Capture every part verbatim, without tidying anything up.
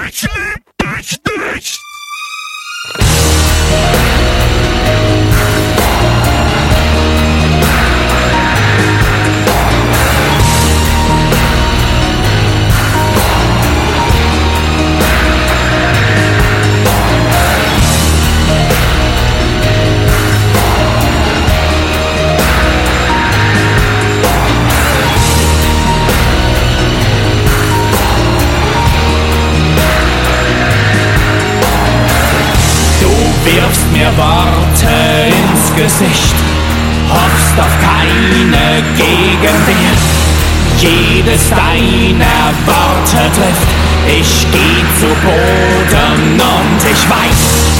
Worte ins Gesicht, hoffst auf keine Gegenwehr. Jedes deiner Worte trifft, ich geh zu Boden und ich weiß,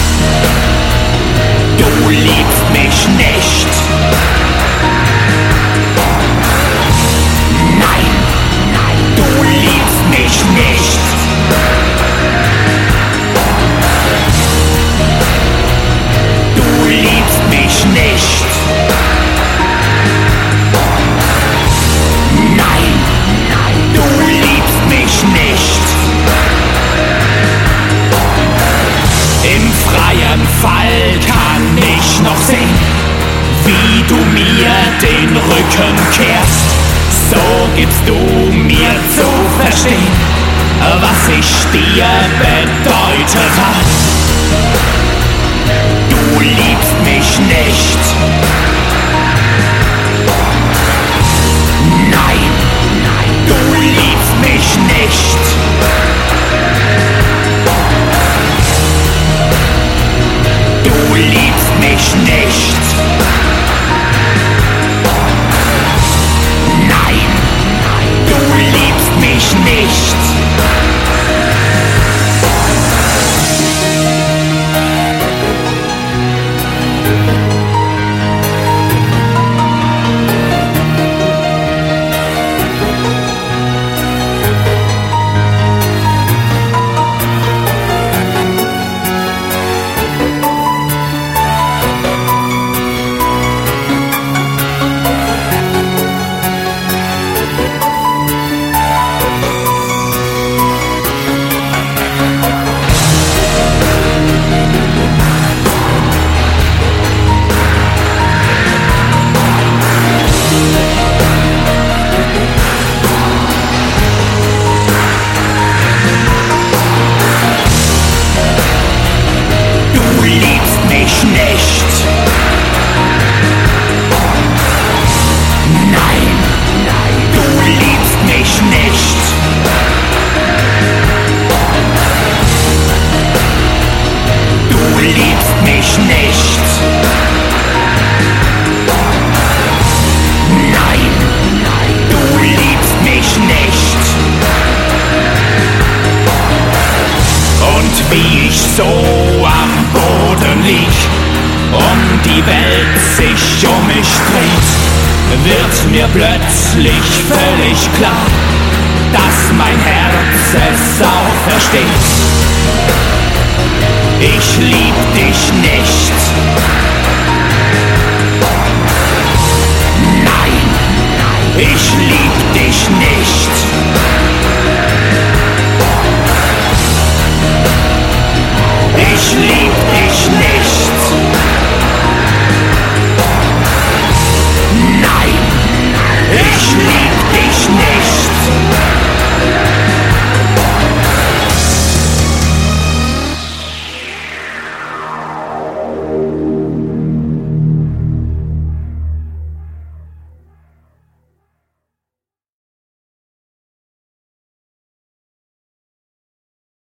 du liebst mich nicht. Nein, nein, du liebst mich nicht. Du liebst mich nicht. Nein, nein, du liebst mich nicht. Im freien Fall kann ich noch sehen, wie du mir den Rücken kehrst. So gibst du mir zu verstehen, was ich dir bedeutet hab. Du liebst mich nicht. Nein, nein, du liebst mich nicht. Du liebst mich nicht. Nein, nein, du liebst mich nicht. Wie ich so am Boden lieg und die Welt sich um mich dreht, wird mir plötzlich völlig klar, dass mein Herz es auch versteht. Ich lieb dich nicht. Nein, ich lieb dich nicht.